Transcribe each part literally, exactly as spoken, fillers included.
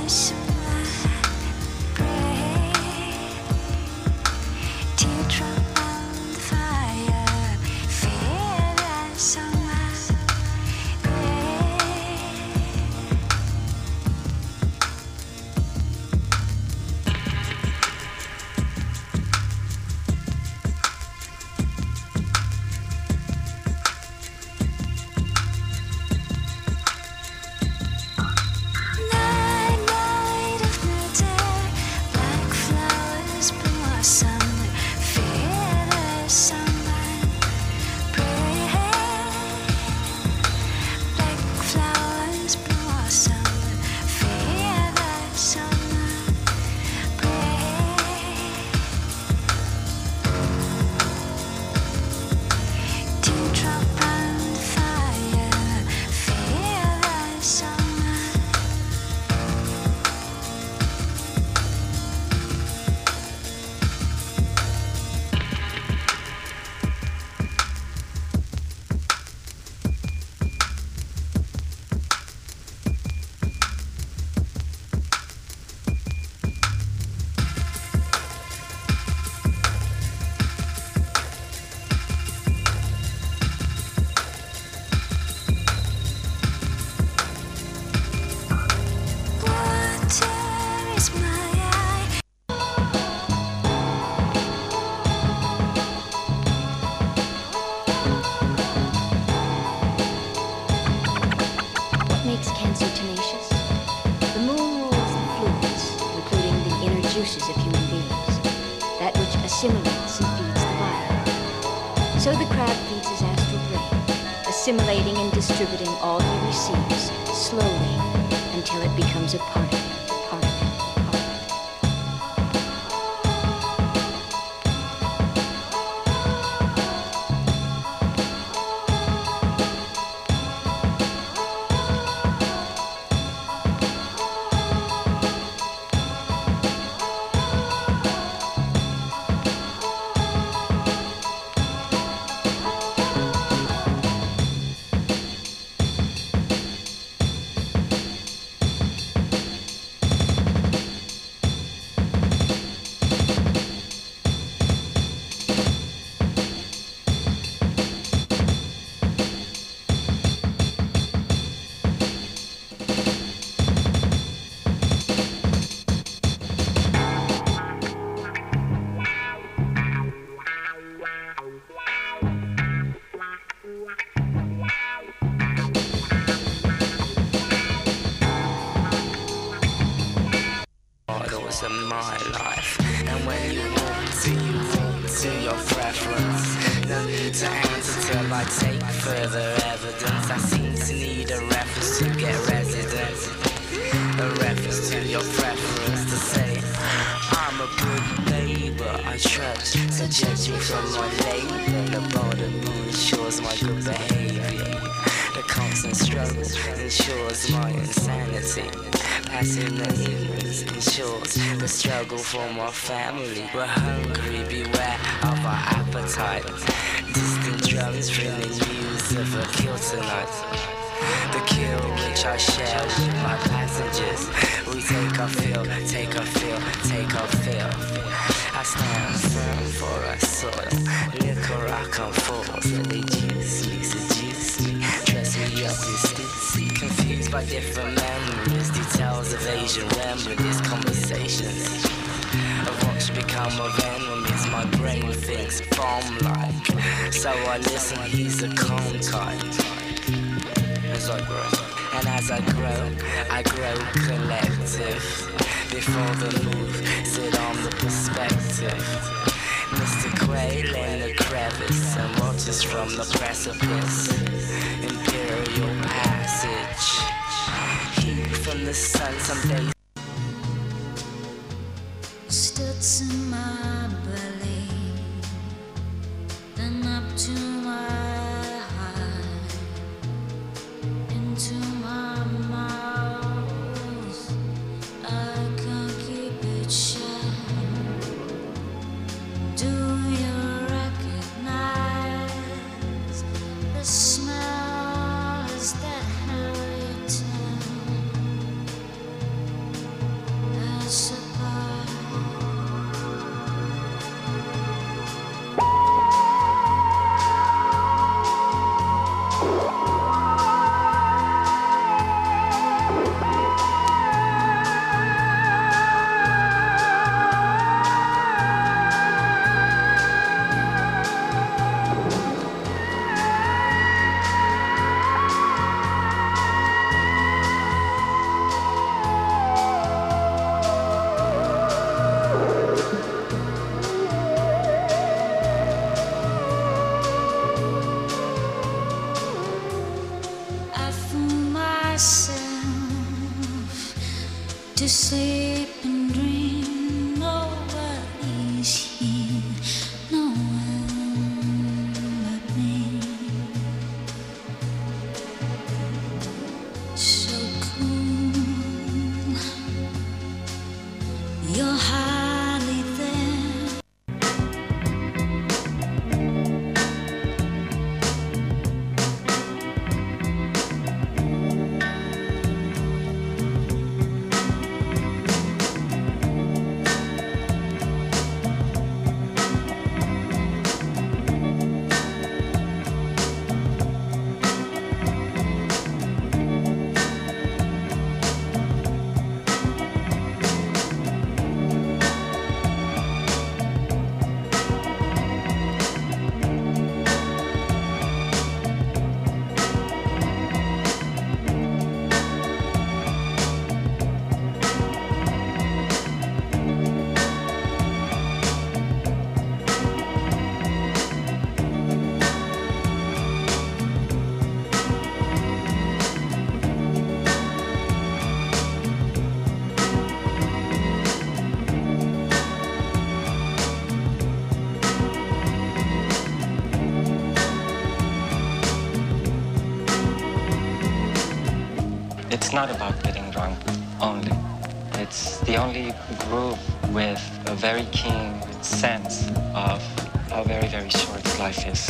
assimilating and distributing all he receives slowly until it becomes a part of him. Of my life, and when you walk to you walk to your preference. No need to answer till I take further evidence. I seem to need a reference to get residence, a reference to your preference to say I'm a good neighbor. I trust to judge me from my labor. The border moon ensures my good behavior. The constant struggle ensures my insanity. Passing the evenings ensures the struggle for my family. We're hungry, beware of our appetite. Distant drums bring the news of a kill tonight. The kill which I share with my passengers. We take our fill, take our fill, take our fill. I stand firm for our soil. Liquor I come forth, they juice me, seduce me, dress me up in stitsy. Confused by different memories, details of Asian remedies, conversations of what should become of enemies. My brain thinks bomb-like, so I listen, he's a calm type. As I grow, and as I grow, I grow collective. Before the move, sit on the perspective. Mister Quail in the crevice and watches from the precipice. Imperial passage, heat from the sun some days. Studs in my belly, then up to my heart, into my mouth. I can't keep it shut. Do you recognize the smell? Is that how you tell? to sleep and dream. Nobody's here, no one but me. So cool, you're hardly there. It's not about getting drunk only. It's the only group with a very keen sense of how very, very short life is.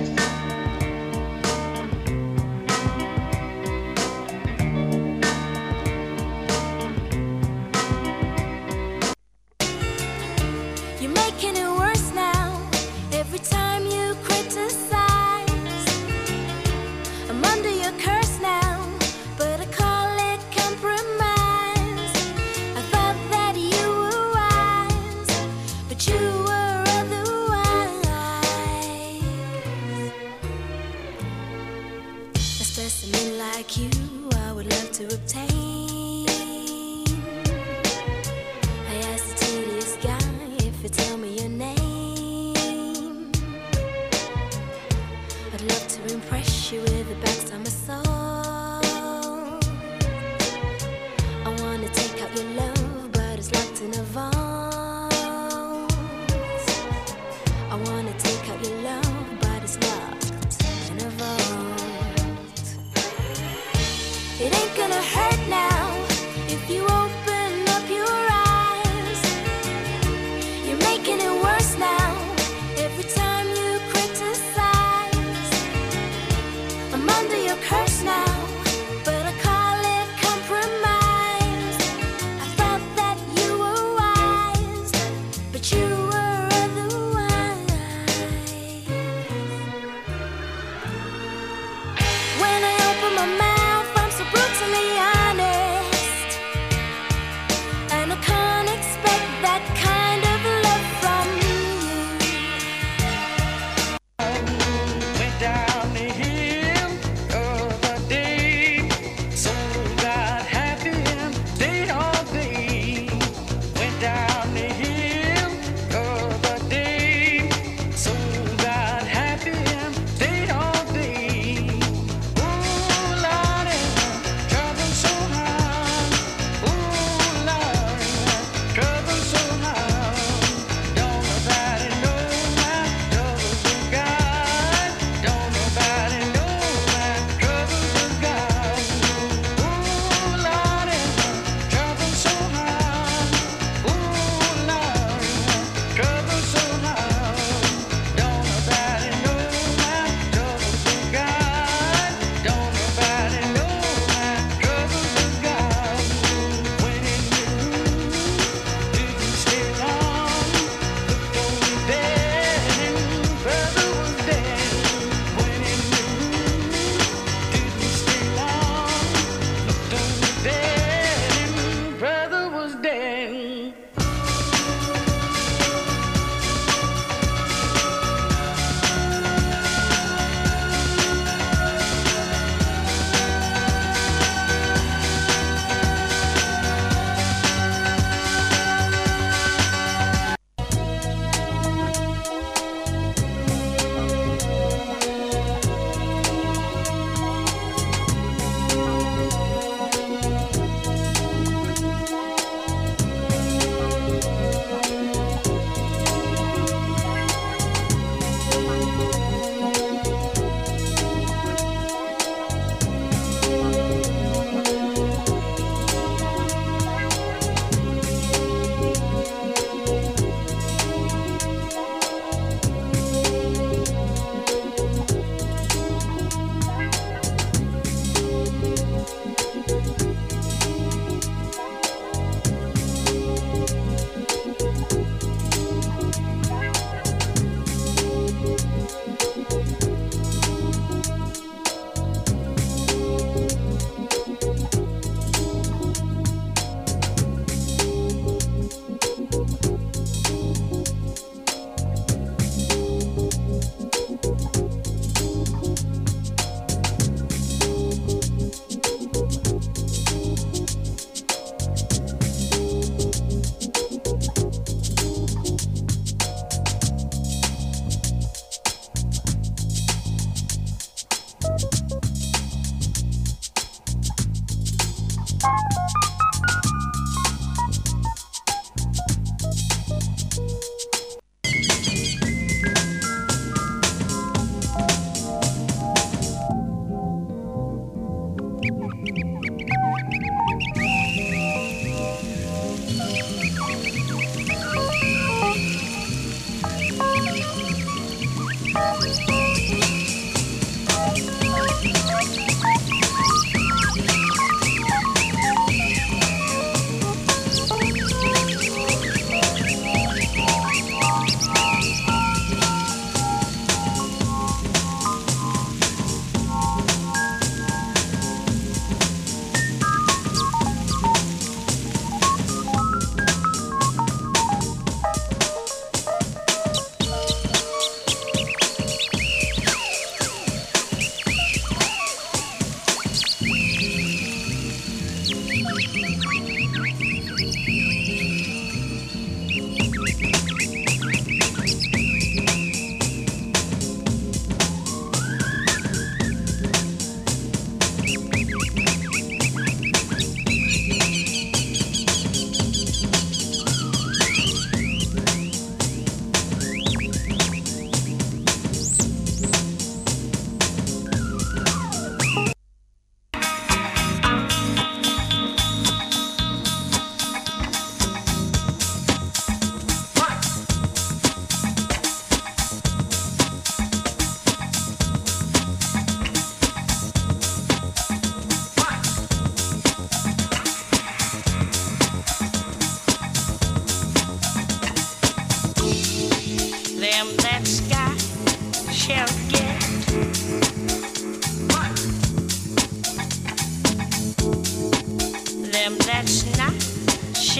You're making it worse now. Every time you criticize, I'm under your curse now, but I call it compromise. I thought that you were wise, but you were otherwise. A specimen like you, I would love to obtain. I asked the tedious guy if you tell me your name. I'd love to impress you with the backs of my soul. I wanna take out your love, but it's locked in a vault. I wanna take out your love, but it's locked in a vault. It ain't gonna hurt now if you open up your eyes. You're making it worse now. Every time you criticize, I'm under your curse now, but I call it compromise. I thought that you were wise.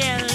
chill.